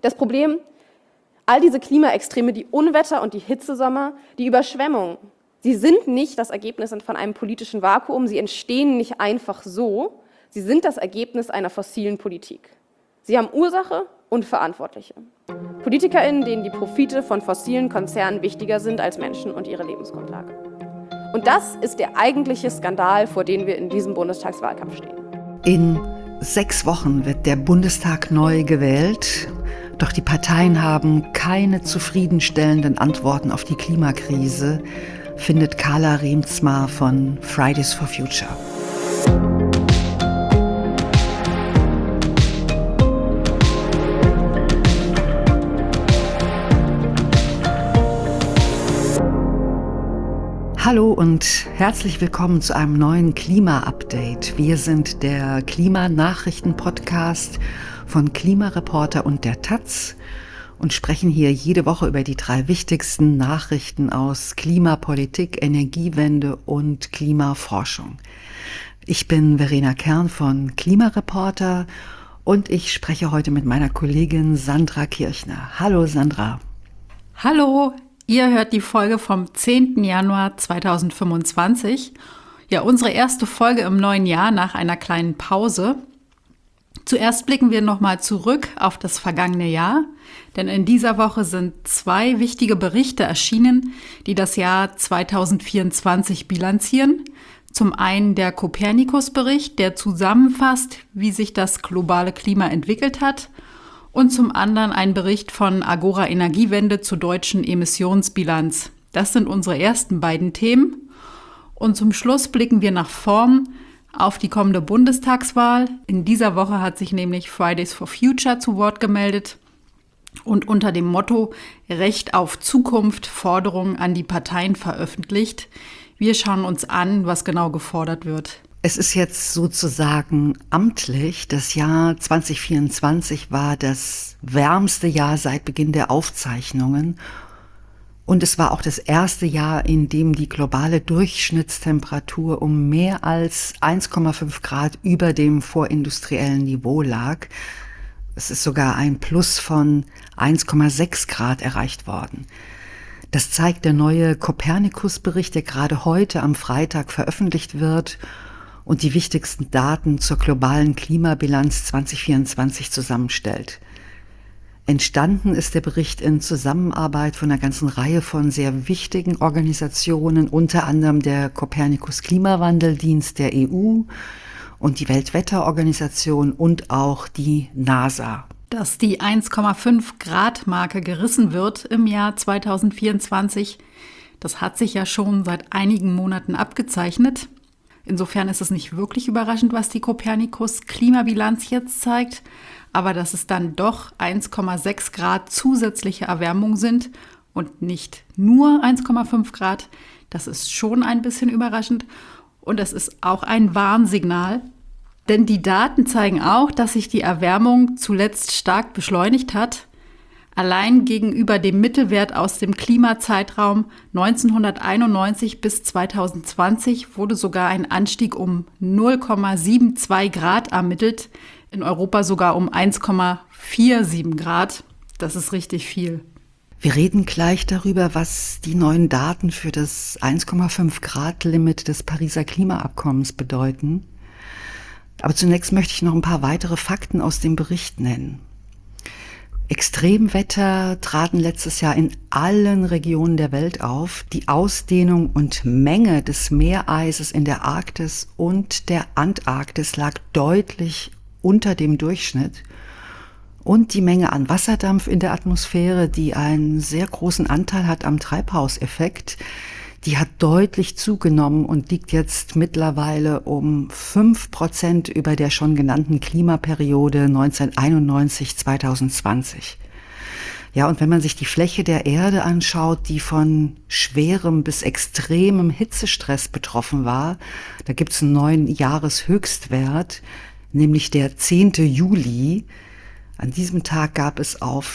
Das Problem, all diese Klimaextreme, die Unwetter und die Hitzesommer, die Überschwemmungen, sie sind nicht das Ergebnis von einem politischen Vakuum, sie entstehen nicht einfach so, sie sind das Ergebnis einer fossilen Politik. Sie haben Ursache und Verantwortliche. PolitikerInnen, denen die Profite von fossilen Konzernen wichtiger sind als Menschen und ihre Lebensgrundlage. Und das ist der eigentliche Skandal, vor dem wir in diesem Bundestagswahlkampf stehen. In 6 Wochen wird der Bundestag neu gewählt. Doch die Parteien haben keine zufriedenstellenden Antworten auf die Klimakrise, findet Carla Riemtsma von Fridays for Future. Hallo und herzlich willkommen zu einem neuen Klima-Update. Wir sind der Klimanachrichten-Podcast von Klimareporter und der Taz und sprechen hier jede Woche über die 3 wichtigsten Nachrichten aus Klimapolitik, Energiewende und Klimaforschung. Ich bin Verena Kern von Klimareporter und ich spreche heute mit meiner Kollegin Sandra Kirchner. Hallo Sandra. Hallo. Ihr hört die Folge vom 10. Januar 2025. Ja, unsere erste Folge im neuen Jahr nach einer kleinen Pause. Zuerst blicken wir nochmal zurück auf das vergangene Jahr, denn in dieser Woche sind 2 wichtige Berichte erschienen, die das Jahr 2024 bilanzieren. Zum einen der Copernicus-Bericht, der zusammenfasst, wie sich das globale Klima entwickelt hat, und zum anderen ein Bericht von Agora Energiewende zur deutschen Emissionsbilanz. Das sind unsere ersten beiden Themen. Und zum Schluss blicken wir nach vorn auf die kommende Bundestagswahl. In dieser Woche hat sich nämlich Fridays for Future zu Wort gemeldet und unter dem Motto Recht auf Zukunft Forderungen an die Parteien veröffentlicht. Wir schauen uns an, was genau gefordert wird. Es ist jetzt sozusagen amtlich. Das Jahr 2024 war das wärmste Jahr seit Beginn der Aufzeichnungen. Und es war auch das erste Jahr, in dem die globale Durchschnittstemperatur um mehr als 1,5 Grad über dem vorindustriellen Niveau lag. Es ist sogar ein Plus von 1,6 Grad erreicht worden. Das zeigt der neue Copernicus-Bericht, der gerade heute am Freitag veröffentlicht wird und die wichtigsten Daten zur globalen Klimabilanz 2024 zusammenstellt. Entstanden ist der Bericht in Zusammenarbeit von einer ganzen Reihe von sehr wichtigen Organisationen, unter anderem der Copernicus-Klimawandeldienst der EU und die Weltwetterorganisation und auch die NASA. Dass die 1,5 Grad Marke gerissen wird im Jahr 2024, das hat sich ja schon seit einigen Monaten abgezeichnet. Insofern ist es nicht wirklich überraschend, was die Copernicus-Klimabilanz jetzt zeigt, aber dass es dann doch 1,6 Grad zusätzliche Erwärmung sind und nicht nur 1,5 Grad, das ist schon ein bisschen überraschend und es ist auch ein Warnsignal, denn die Daten zeigen auch, dass sich die Erwärmung zuletzt stark beschleunigt hat. Allein gegenüber dem Mittelwert aus dem Klimazeitraum 1991 bis 2020 wurde sogar ein Anstieg um 0,72 Grad ermittelt, in Europa sogar um 1,47 Grad. Das ist richtig viel. Wir reden gleich darüber, was die neuen Daten für das 1,5 Grad Limit des Pariser Klimaabkommens bedeuten. Aber zunächst möchte ich noch ein paar weitere Fakten aus dem Bericht nennen. Extremwetter traten letztes Jahr in allen Regionen der Welt auf. Die Ausdehnung und Menge des Meereises in der Arktis und der Antarktis lag deutlich unter dem Durchschnitt. Und die Menge an Wasserdampf in der Atmosphäre, die einen sehr großen Anteil hat am Treibhauseffekt, die hat deutlich zugenommen und liegt jetzt mittlerweile um 5% über der schon genannten Klimaperiode 1991-2020. Ja, und wenn man sich die Fläche der Erde anschaut, die von schwerem bis extremem Hitzestress betroffen war, da gibt es einen neuen Jahreshöchstwert, nämlich der 10. Juli. An diesem Tag gab es auf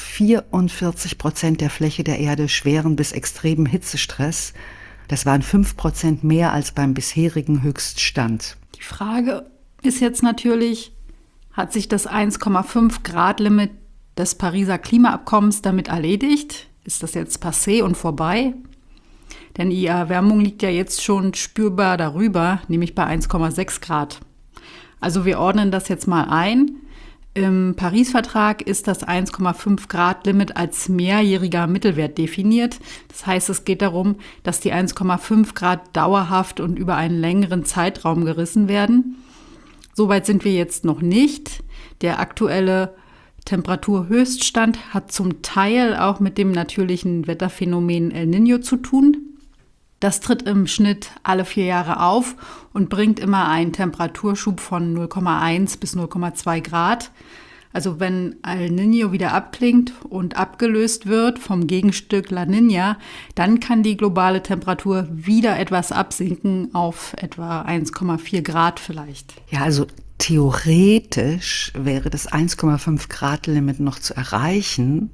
44% der Fläche der Erde schweren bis extremen Hitzestress. Das waren 5% mehr als beim bisherigen Höchststand. Die Frage ist jetzt natürlich, hat sich das 1,5 Grad Limit des Pariser Klimaabkommens damit erledigt? Ist das jetzt passé und vorbei? Denn die Erwärmung liegt ja jetzt schon spürbar darüber, nämlich bei 1,6 Grad. Also wir ordnen das jetzt mal ein. Im Paris-Vertrag ist das 1,5 Grad Limit als mehrjähriger Mittelwert definiert. Das heißt, es geht darum, dass die 1,5 Grad dauerhaft und über einen längeren Zeitraum gerissen werden. Soweit sind wir jetzt noch nicht. Der aktuelle Temperaturhöchststand hat zum Teil auch mit dem natürlichen Wetterphänomen El Niño zu tun. Das tritt im Schnitt alle 4 Jahre auf und bringt immer einen Temperaturschub von 0,1 bis 0,2 Grad. Also wenn El Niño wieder abklingt und abgelöst wird vom Gegenstück La Niña, dann kann die globale Temperatur wieder etwas absinken auf etwa 1,4 Grad vielleicht. Ja, also theoretisch wäre das 1,5 Grad Limit noch zu erreichen.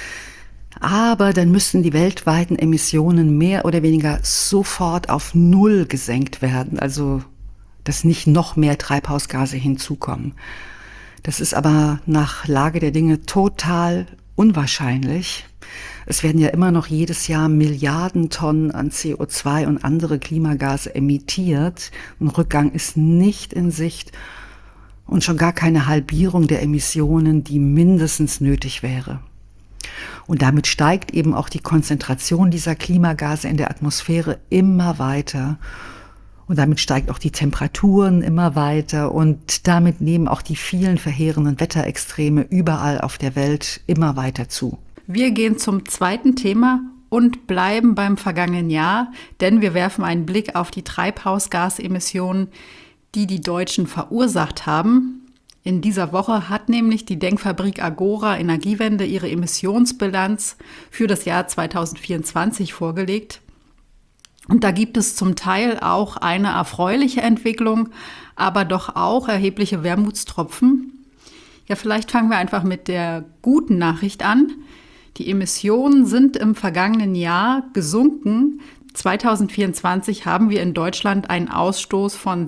Aber dann müssten die weltweiten Emissionen mehr oder weniger sofort auf Null gesenkt werden, also dass nicht noch mehr Treibhausgase hinzukommen. Das ist aber nach Lage der Dinge total unwahrscheinlich. Es werden ja immer noch jedes Jahr Milliarden Tonnen an CO2 und andere Klimagase emittiert. Ein Rückgang ist nicht in Sicht und schon gar keine Halbierung der Emissionen, die mindestens nötig wäre. Und damit steigt eben auch die Konzentration dieser Klimagase in der Atmosphäre immer weiter. Und damit steigt auch die Temperaturen immer weiter. Und damit nehmen auch die vielen verheerenden Wetterextreme überall auf der Welt immer weiter zu. Wir gehen zum zweiten Thema und bleiben beim vergangenen Jahr, denn wir werfen einen Blick auf die Treibhausgasemissionen, die die Deutschen verursacht haben. In dieser Woche hat nämlich die Denkfabrik Agora Energiewende ihre Emissionsbilanz für das Jahr 2024 vorgelegt. Und da gibt es zum Teil auch eine erfreuliche Entwicklung, aber doch auch erhebliche Wermutstropfen. Ja, vielleicht fangen wir einfach mit der guten Nachricht an. Die Emissionen sind im vergangenen Jahr gesunken. 2024 haben wir in Deutschland einen Ausstoß von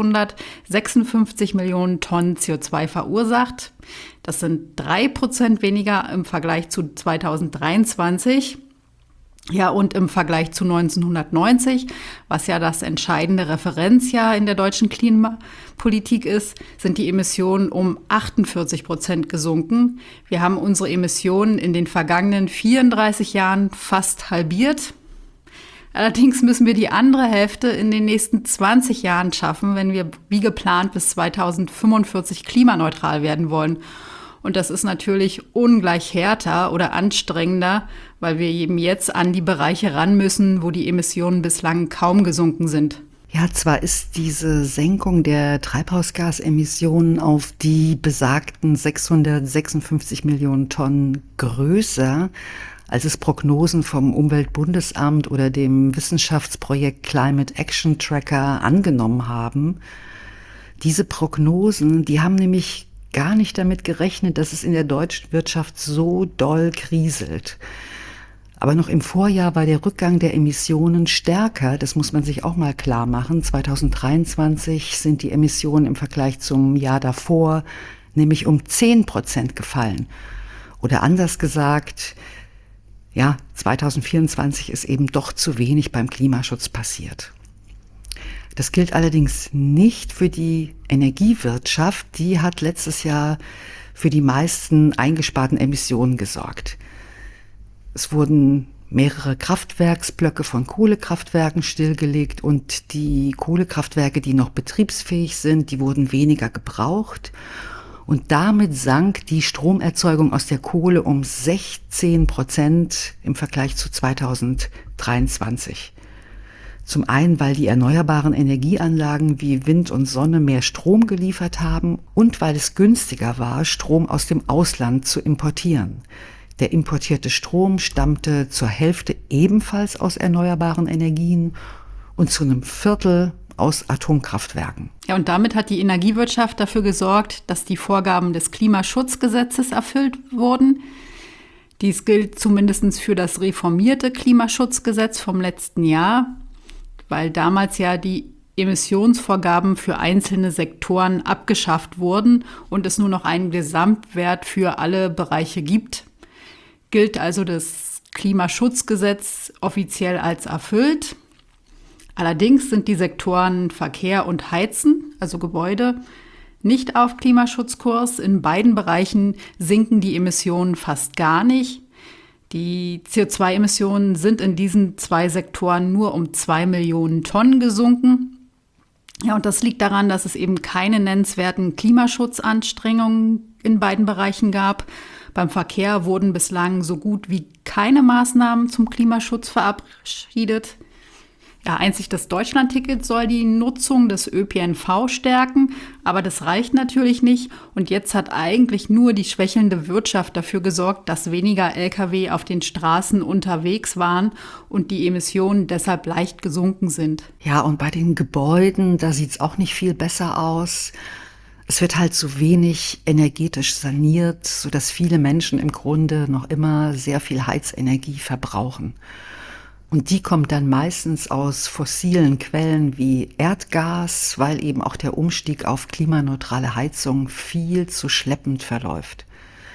656 Millionen Tonnen CO2 verursacht. Das sind 3% weniger im Vergleich zu 2023. Ja, und im Vergleich zu 1990, was ja das entscheidende Referenzjahr in der deutschen Klimapolitik ist, sind die Emissionen um 48% gesunken. Wir haben unsere Emissionen in den vergangenen 34 Jahren fast halbiert. Allerdings müssen wir die andere Hälfte in den nächsten 20 Jahren schaffen, wenn wir wie geplant bis 2045 klimaneutral werden wollen. Und das ist natürlich ungleich härter oder anstrengender, weil wir eben jetzt an die Bereiche ran müssen, wo die Emissionen bislang kaum gesunken sind. Ja, zwar ist diese Senkung der Treibhausgasemissionen auf die besagten 656 Millionen Tonnen größer, als es Prognosen vom Umweltbundesamt oder dem Wissenschaftsprojekt Climate Action Tracker angenommen haben. Diese Prognosen, die haben nämlich gar nicht damit gerechnet, dass es in der deutschen Wirtschaft so doll kriselt. Aber noch im Vorjahr war der Rückgang der Emissionen stärker, das muss man sich auch mal klar machen. 2023 sind die Emissionen im Vergleich zum Jahr davor nämlich um 10% gefallen. Oder anders gesagt, ja, 2024 ist eben doch zu wenig beim Klimaschutz passiert. Das gilt allerdings nicht für die Energiewirtschaft. Die hat letztes Jahr für die meisten eingesparten Emissionen gesorgt. Es wurden mehrere Kraftwerksblöcke von Kohlekraftwerken stillgelegt und die Kohlekraftwerke, die noch betriebsfähig sind, die wurden weniger gebraucht. Und damit sank die Stromerzeugung aus der Kohle um 16% im Vergleich zu 2023. Zum einen, weil die erneuerbaren Energieanlagen wie Wind und Sonne mehr Strom geliefert haben und weil es günstiger war, Strom aus dem Ausland zu importieren. Der importierte Strom stammte zur Hälfte ebenfalls aus erneuerbaren Energien und zu einem Viertel aus Atomkraftwerken. Ja, und damit hat die Energiewirtschaft dafür gesorgt, dass die Vorgaben des Klimaschutzgesetzes erfüllt wurden. Dies gilt zumindest für das reformierte Klimaschutzgesetz vom letzten Jahr, weil damals ja die Emissionsvorgaben für einzelne Sektoren abgeschafft wurden und es nur noch einen Gesamtwert für alle Bereiche gibt, gilt also das Klimaschutzgesetz offiziell als erfüllt. Allerdings sind die Sektoren Verkehr und Heizen, also Gebäude, nicht auf Klimaschutzkurs. In beiden Bereichen sinken die Emissionen fast gar nicht. Die CO2-Emissionen sind in diesen zwei Sektoren nur um 2 Millionen Tonnen gesunken. Ja, und das liegt daran, dass es eben keine nennenswerten Klimaschutzanstrengungen in beiden Bereichen gab. Beim Verkehr wurden bislang so gut wie keine Maßnahmen zum Klimaschutz verabschiedet. Ja, einzig das Deutschlandticket soll die Nutzung des ÖPNV stärken, aber das reicht natürlich nicht. Und jetzt hat eigentlich nur die schwächelnde Wirtschaft dafür gesorgt, dass weniger Lkw auf den Straßen unterwegs waren und die Emissionen deshalb leicht gesunken sind. Ja, und bei den Gebäuden, da sieht's auch nicht viel besser aus. Es wird halt zu wenig energetisch saniert, sodass viele Menschen im Grunde noch immer sehr viel Heizenergie verbrauchen. Und die kommt dann meistens aus fossilen Quellen wie Erdgas, weil eben auch der Umstieg auf klimaneutrale Heizung viel zu schleppend verläuft.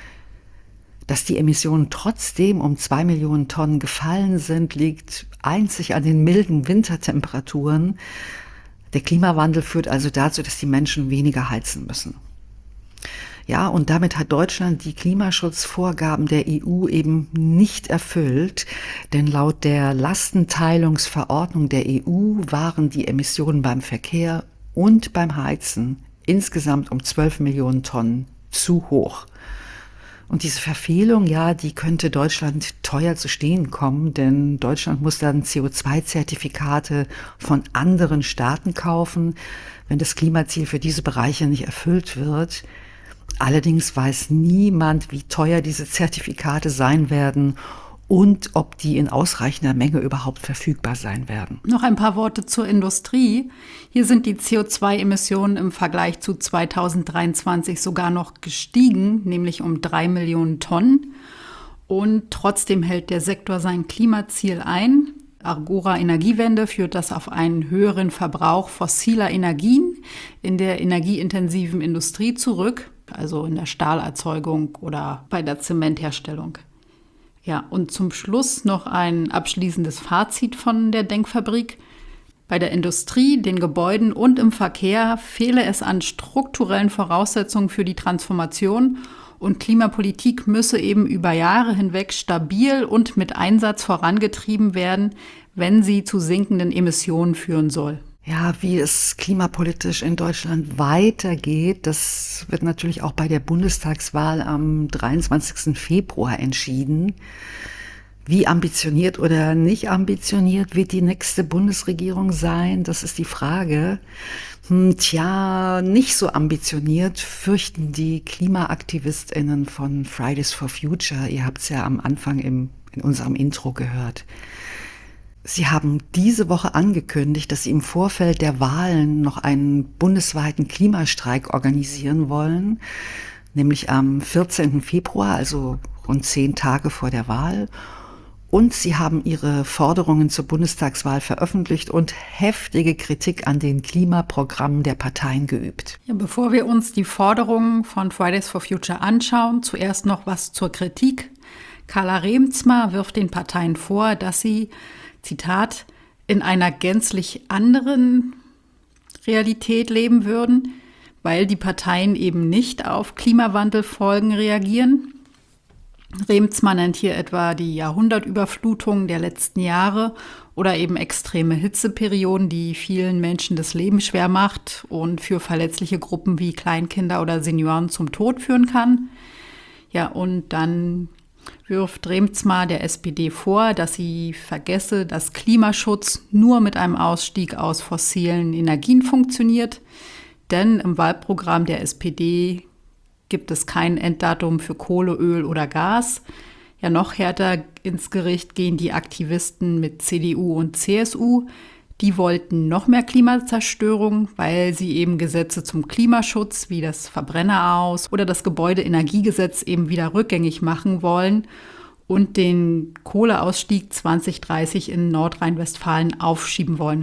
Dass die Emissionen trotzdem um 2 Millionen Tonnen gefallen sind, liegt einzig an den milden Wintertemperaturen. Der Klimawandel führt also dazu, dass die Menschen weniger heizen müssen. Ja, und damit hat Deutschland die Klimaschutzvorgaben der EU eben nicht erfüllt, denn laut der Lastenteilungsverordnung der EU waren die Emissionen beim Verkehr und beim Heizen insgesamt um 12 Millionen Tonnen zu hoch. Und diese Verfehlung, ja, die könnte Deutschland teuer zu stehen kommen, denn Deutschland muss dann CO2-Zertifikate von anderen Staaten kaufen, wenn das Klimaziel für diese Bereiche nicht erfüllt wird. Allerdings weiß niemand, wie teuer diese Zertifikate sein werden und ob die in ausreichender Menge überhaupt verfügbar sein werden. Noch ein paar Worte zur Industrie. Hier sind die CO2-Emissionen im Vergleich zu 2023 sogar noch gestiegen, nämlich um 3 Millionen Tonnen. Und trotzdem hält der Sektor sein Klimaziel ein. Agora Energiewende führt das auf einen höheren Verbrauch fossiler Energien in der energieintensiven Industrie zurück, also in der Stahlerzeugung oder bei der Zementherstellung. Ja, und zum Schluss noch ein abschließendes Fazit von der Denkfabrik. Bei der Industrie, den Gebäuden und im Verkehr fehle es an strukturellen Voraussetzungen für die Transformation und Klimapolitik müsse eben über Jahre hinweg stabil und mit Einsatz vorangetrieben werden, wenn sie zu sinkenden Emissionen führen soll. Ja, wie es klimapolitisch in Deutschland weitergeht, das wird natürlich auch bei der Bundestagswahl am 23. Februar entschieden. Wie ambitioniert oder nicht ambitioniert wird die nächste Bundesregierung sein? Das ist die Frage. Nicht so ambitioniert fürchten die KlimaaktivistInnen von Fridays for Future. Ihr habt es ja am Anfang in unserem Intro gehört. Sie haben diese Woche angekündigt, dass sie im Vorfeld der Wahlen noch einen bundesweiten Klimastreik organisieren wollen, nämlich am 14. Februar, also rund 10 Tage vor der Wahl. Und sie haben ihre Forderungen zur Bundestagswahl veröffentlicht und heftige Kritik an den Klimaprogrammen der Parteien geübt. Ja, bevor wir uns die Forderungen von Fridays for Future anschauen, zuerst noch was zur Kritik. Carla Remzma wirft den Parteien vor, dass sie, Zitat, in einer gänzlich anderen Realität leben würden, weil die Parteien eben nicht auf Klimawandelfolgen reagieren. Remzma nennt hier etwa die Jahrhundertüberflutungen der letzten Jahre oder eben extreme Hitzeperioden, die vielen Menschen das Leben schwer macht und für verletzliche Gruppen wie Kleinkinder oder Senioren zum Tod führen kann. Ja, und dann wirft Remzma der SPD vor, dass sie vergesse, dass Klimaschutz nur mit einem Ausstieg aus fossilen Energien funktioniert. Denn im Wahlprogramm der SPD gibt es kein Enddatum für Kohle, Öl oder Gas. Ja, noch härter ins Gericht gehen die Aktivisten mit CDU und CSU. Die wollten noch mehr Klimazerstörung, weil sie eben Gesetze zum Klimaschutz wie das Verbrenneraus- oder das Gebäudeenergiegesetz eben wieder rückgängig machen wollen und den Kohleausstieg 2030 in Nordrhein-Westfalen aufschieben wollen.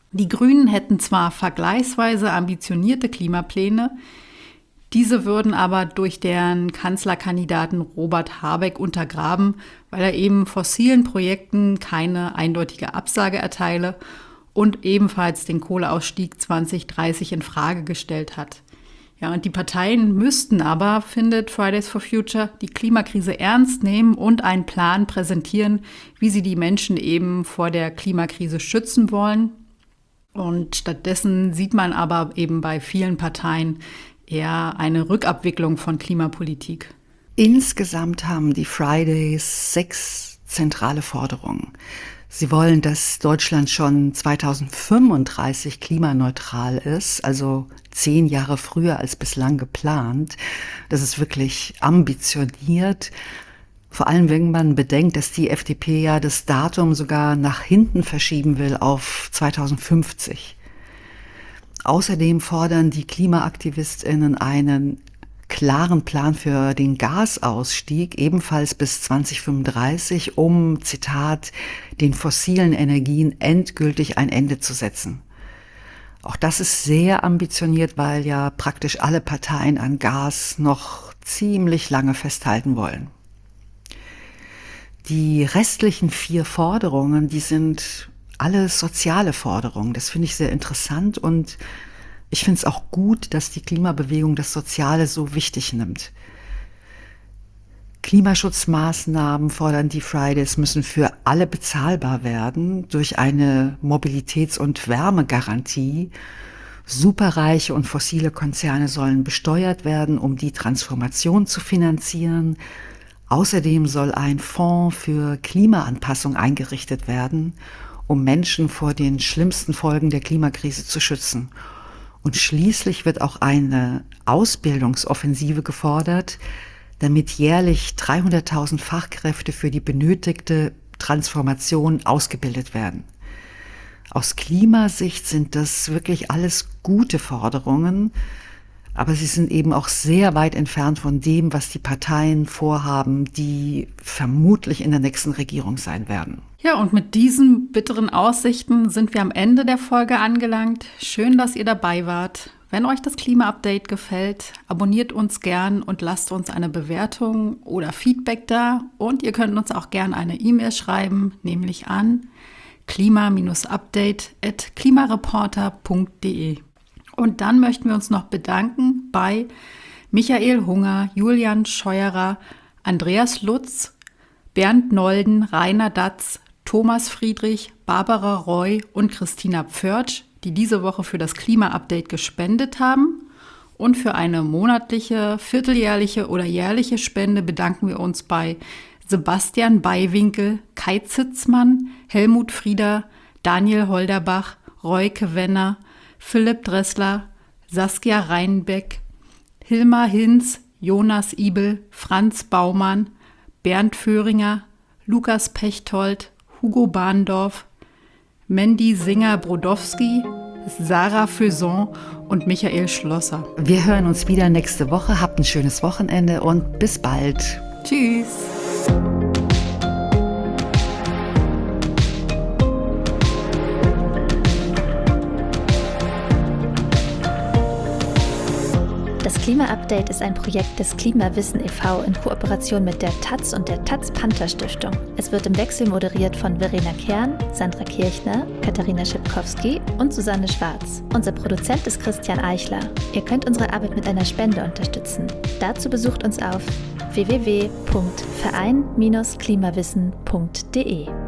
Die Grünen hätten zwar vergleichsweise ambitionierte Klimapläne, diese würden aber durch deren Kanzlerkandidaten Robert Habeck untergraben, weil er eben fossilen Projekten keine eindeutige Absage erteile und ebenfalls den Kohleausstieg 2030 in Frage gestellt hat. Ja, und die Parteien müssten aber, findet Fridays for Future, die Klimakrise ernst nehmen und einen Plan präsentieren, wie sie die Menschen eben vor der Klimakrise schützen wollen. Und stattdessen sieht man aber eben bei vielen Parteien eher eine Rückabwicklung von Klimapolitik. Insgesamt haben die Fridays 6 zentrale Forderungen. Sie wollen, dass Deutschland schon 2035 klimaneutral ist, also 10 Jahre früher als bislang geplant. Das ist wirklich ambitioniert. Vor allem, wenn man bedenkt, dass die FDP ja das Datum sogar nach hinten verschieben will auf 2050. Außerdem fordern die KlimaaktivistInnen einen klaren Plan für den Gasausstieg, ebenfalls bis 2035, um, Zitat, den fossilen Energien endgültig ein Ende zu setzen. Auch das ist sehr ambitioniert, weil ja praktisch alle Parteien an Gas noch ziemlich lange festhalten wollen. Die restlichen 4 Forderungen, die sind alle soziale Forderungen. Das finde ich sehr interessant und ich finde es auch gut, dass die Klimabewegung das Soziale so wichtig nimmt. Klimaschutzmaßnahmen, fordern die Fridays, müssen für alle bezahlbar werden durch eine Mobilitäts- und Wärmegarantie. Superreiche und fossile Konzerne sollen besteuert werden, um die Transformation zu finanzieren. Außerdem soll ein Fonds für Klimaanpassung eingerichtet werden, um Menschen vor den schlimmsten Folgen der Klimakrise zu schützen. Und schließlich wird auch eine Ausbildungsoffensive gefordert, damit jährlich 300.000 Fachkräfte für die benötigte Transformation ausgebildet werden. Aus Klimasicht sind das wirklich alles gute Forderungen, aber sie sind eben auch sehr weit entfernt von dem, was die Parteien vorhaben, die vermutlich in der nächsten Regierung sein werden. Ja, und mit diesen bitteren Aussichten sind wir am Ende der Folge angelangt. Schön, dass ihr dabei wart. Wenn euch das Klima-Update gefällt, abonniert uns gern und lasst uns eine Bewertung oder Feedback da. Und ihr könnt uns auch gern eine E-Mail schreiben, nämlich an klima-update@klimareporter.de. Und dann möchten wir uns noch bedanken bei Michael Hunger, Julian Scheuerer, Andreas Lutz, Bernd Nolden, Rainer Datz, Thomas Friedrich, Barbara Roy und Christina Pförtsch, die diese Woche für das Klima-Update gespendet haben. Und für eine monatliche, vierteljährliche oder jährliche Spende bedanken wir uns bei Sebastian Beiwinkel, Kai Zitzmann, Helmut Frieder, Daniel Holderbach, Roy Kewenner, Philipp Dressler, Saskia Reinbeck, Hilmar Hinz, Jonas Ibel, Franz Baumann, Bernd Föhringer, Lukas Pechtold, Hugo Bahndorf, Mandy Singer-Brodowski, Sarah Feuson und Michael Schlosser. Wir hören uns wieder nächste Woche. Habt ein schönes Wochenende und bis bald. Tschüss. Das Klima-Update ist ein Projekt des Klimawissen e.V. in Kooperation mit der taz und der Taz-Panther-Stiftung. Es wird im Wechsel moderiert von Verena Kern, Sandra Kirchner, Katharina Schipkowski und Susanne Schwarz. Unser Produzent ist Christian Eichler. Ihr könnt unsere Arbeit mit einer Spende unterstützen. Dazu besucht uns auf www.verein-klimawissen.de.